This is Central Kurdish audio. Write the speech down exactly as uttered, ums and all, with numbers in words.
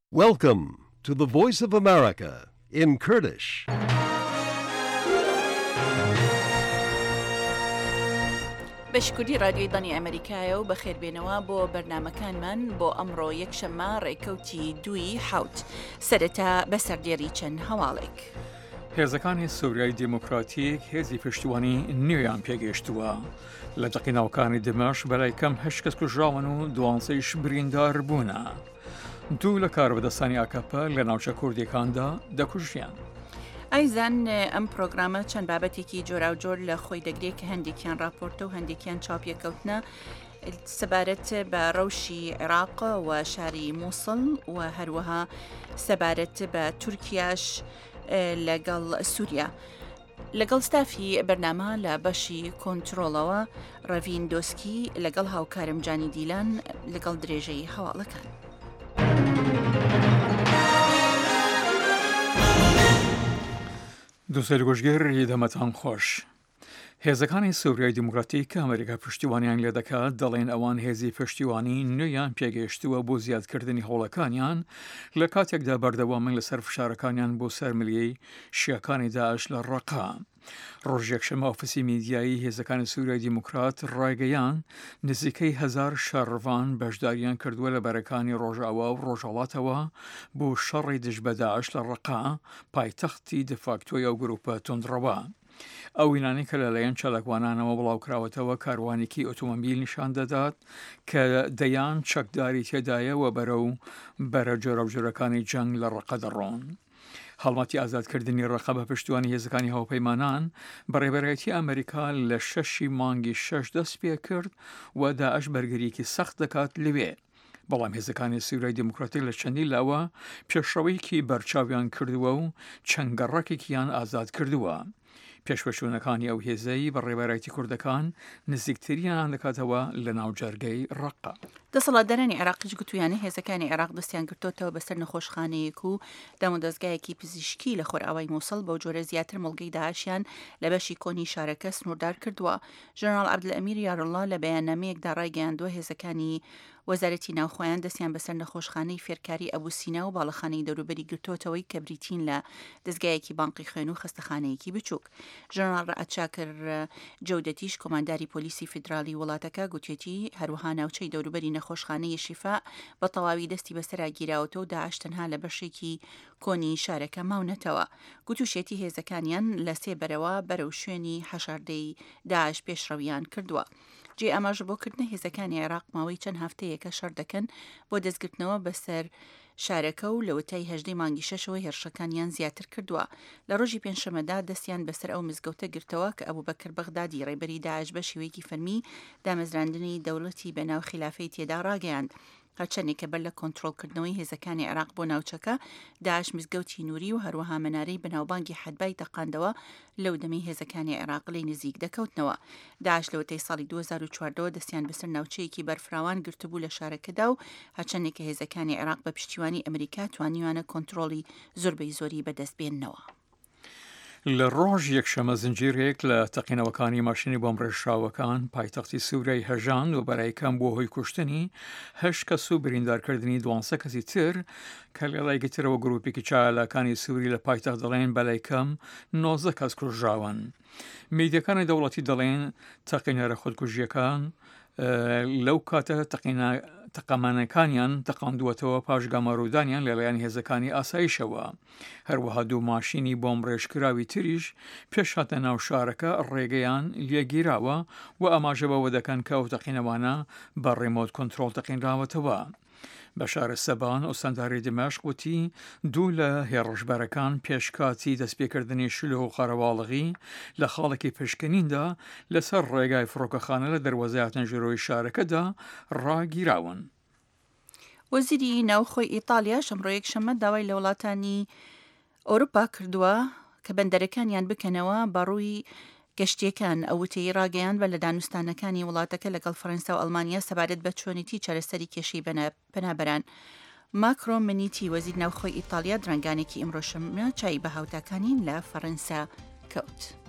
Welcome to the Voice of America in Kurdish. بەشکردی رادیۆی دانی ئەمریکایە و بەخێربێنەوە بۆ بەرنامەکانمان بۆ ئەمڕۆ یەکشەممە ڕێکەوتی دووی حوت سەرەتا بەسەردێڕی چەند هەواڵێک. هێزەکانی سووریای دیموکراتیک هێزی پشتیوانی نوێیان پێگەشتووە لە دەقیناوەکانی دمەش بەلای کەم هەشت کەس کوژراون و دوانسەیش بریندار بوونە. دوو لە کاربەدەستانی ئاکەپە لە ناوچە کوردیەکاندا دەکوژیان. ئایزان ئەم پرۆگرامە چەند بابەتێکی جۆرا و جۆر لە خۆی دەگرێت کە هەندێکیان راپۆرتە و هەندێکیان چاپیەکەوتنە سەبارەت بە ڕەوشی عێراق و شاری مووسڵ و هەروەها سەبارەت بە تورکیاش لەگەڵ سووریا. لەگەڵ ستافی بەرنامە لە بەشی کۆنترۆڵەوە ڕەڤین دۆسکی لەگەڵ هاوکارم جانی دیلان لەگەڵ درێژەی هەواڵەکان. دووسەر گۆژگەر دەمەتان خۆش. هێزەکانی سووریای دیموکراتیک کە ئەمریکا پشتیوانیان لێ دەکات دەڵێن ئەوان هێزی پشتیوانی نوێیان پێگەشتووە بۆ زیادکردنی هەوڵەکانیان لە کاتێکدا بەردەوامن لەسەر فشارەکانیان بۆ سەرملیەی شیعەکانی داعش لە ڕەقا. ڕۆژ یەکشەممە ئۆفیسی میدیایی هێزەکانی سووریای دیموکرات ڕایگەیان نزیکەی هەزار شەڕڤان بەشداریان کردووە لە بەرەکانی ڕۆژئاوا و ڕۆژهەڵاتەوە بۆ شەڕی دژ بە داعش لە ڕەقا پایتەختی دفاکتۆی ئەو گروپە توندڕەوە. ئەو وینانی کە لەلایەن چالاکوانانەوە بڵاوکراوەتەوە کاروانێکی ئۆتۆمۆبیل نیشان دەدات کە دەیان چەکداری تێدایەوە بەرەو بەرە جۆرەوجۆرەکانی جەنگ لە ڕەقە دەڕۆن. هەڵمەتی ئازادکردنی ڕەقە بە پشتیوانی هێزەکانی هاوپەیمانان بەڕێبەرایەتی ئەمریکا لە شەشی مانگی شەش دەست پێ کرد و داعش بەرگریەکی سەخت دەکات لەوێ. بەڵام هێزەکانی سووریای دیموکراتیک لە چەندی لاوە پێشڕەوەیەکی بەرچاویان کردووە و چەنگەڕەکێکیان ئازاد کردووە. پێشوەچوونەکانی ئەو هێزەی بە ڕێبەرایەتی کوردەکان نزیکتریان دەکاتەوە لە ناوجەرگەی ڕەقا. دەسەڵاتدارانی عێراقیش گوتویانە هێزەکانی عێراق دەستیان کردوتەوە بەسەر نەخۆشخانەیەک و دامودەستگایەکی پزیشکی لە خۆرئاوای مووسڵ بەو جۆرە زیاتر مڵگەی داعشیان لە بەشی کۆنی شارەکە سنووردار کردووە. ژەنەڕاڵ عەبدولئەمیر یارڵڵا لە بەیاننامەیەکدا ڕایگەیاندووە هێزەکانی وەزارەتی ناوخۆیان دەستیان بەسەر نەخۆشخانەی فێرکاری ئەبوسینا و باڵەخانەی دەوروبەری گرتوتەوەی کە بریتین لە دەستگایەکی بانقی خوێن و خستەخانەیەکی بچووک. ژەنەڕاڵ ڕەعەتچاکر جەودەتیش کۆمانداری پۆلیسی فیدرالی وڵاتەکە گوتێتی هەروەها ناوچەی دەوروبەری نەخۆشخانەی شیفا بە تەواوی دەستی بەسەرا گیراوەتەوە و داعش تەنها لە بەشێکی کۆنی شارەکە ماونەتەوە. گوتوشێتی هێزەکانیان لە سێ بەرەوە بەرەو شوێنی حەشاردەی داعش پێشڕەویان کردووە. جێ ئەماژ بۆکردنە هێزەکانی عێراق ماوەی چەند هەفتەیەکە شەڕ دەکەن بۆ دەستگرتنەوە بەسەر شارەکە و لە وتای هەژدەی مانگی شەشەوە هێرشەکانیان زیاتر کردووە. لە ڕۆژی پێنجشەممەدا دەستیان بەسەر ئەو مزگەوتە گرتەوە کە ئەبوبەکر بەغدادی ڕێبەری داعش بە شێوەیەکی فەرمی دامەزراندنی دەوڵەتی بەناو خلافەی تێدا ڕاگەیاند. هەرچەندێک کە بەر لە کۆنتڕۆڵکردنەوەی هێزەکانی عێراق بۆ ناوچەکە داعش مزگەوتی نووری و هەروەها مەنارەی بەناوبانگی حەدبای تەقاندەوە لەو دەمەی هێزەکانی عێراق لەی نزیک دەکەوتنەوە. داعش لە وتەی ساڵی دوو هەزار و چواردەوە دەستیان بەسەر ناوچەیەکی بەرفراوان گرتبوو لە شارەکەدا و هەرچەندێک کە هێزەکانی عێراق بە پشتیوانی ئەمریکا توانیوانە کۆنتڕۆڵی زۆربەی زۆری بەدەستبێننەوە. لە ڕۆژ یەکشەمە زنجیرێک لە تەقینەوەکانی ماشینی بۆم ڕێژراوەکان پایتەختی سووریای هەژاند و بەرایکەم بۆ هۆی کوشتنی هەشت کەس و بریندارکردنی دوانسە کەسی تر کە لە لایگەترەوە گروپێکی چالاکانی سووری لە پایتەخت دەڵێن بەلایکەم نۆزدە کەس کوژراون. میدیەکانی دەوڵەتی دەڵێن تەقینەرە خودکوژیەکان لەو کاتە تەقینە تەقەمانەکانیان تەقاندووەتەوە پاش گامەڕوودانیان لەلایەن هێزەکانی ئاسایشەوە. هەروەها دوو ماشینی بۆم ڕێژکراوی تریش پێش هاتە ناو شارەکە ڕێگەیان لێگیراوە و ئاماژە بەوە دەکەن کە ئەو تەقینەوانە بە ڕێمۆت کۆنتڕۆڵ تەقینراوەتەوە. بە شارە سەبان ئۆستانداری دمەشق وتی دوو لە هێڕژبەرەکان پێشکاتی دەستپێکردنی شلۆ و خەرەواڵغی لە خاڵێکی پشکنیندا لەسەر ڕێگای فڕۆکەخانە لە دەروازەی هاتنەژێرۆی شارەکەدا ڕاگیراون. وەزیری ناوخۆی ئیتالیا شەمڕۆ یەکشەممە داوای لە وڵاتانی ئەوروپا کردووە کە بەندەرەکانیان بکەنەوە بەڕووی گەشتیەکان. ئەوتەی ڕاگەیان بە لە دانوستانەکانی وڵاتەکە لەگەڵ فەرەنسا و ئەڵمانیا سەبارەت بە چۆنیتی چارەسەری کێشەی پەنابەران. ماکرۆ منیتی وەزیر ناوخۆی ئیتالیا درەنگانێکی ئەمڕۆ شەممە چای بە هاوتاکانی لە فەرەنسا کەوت.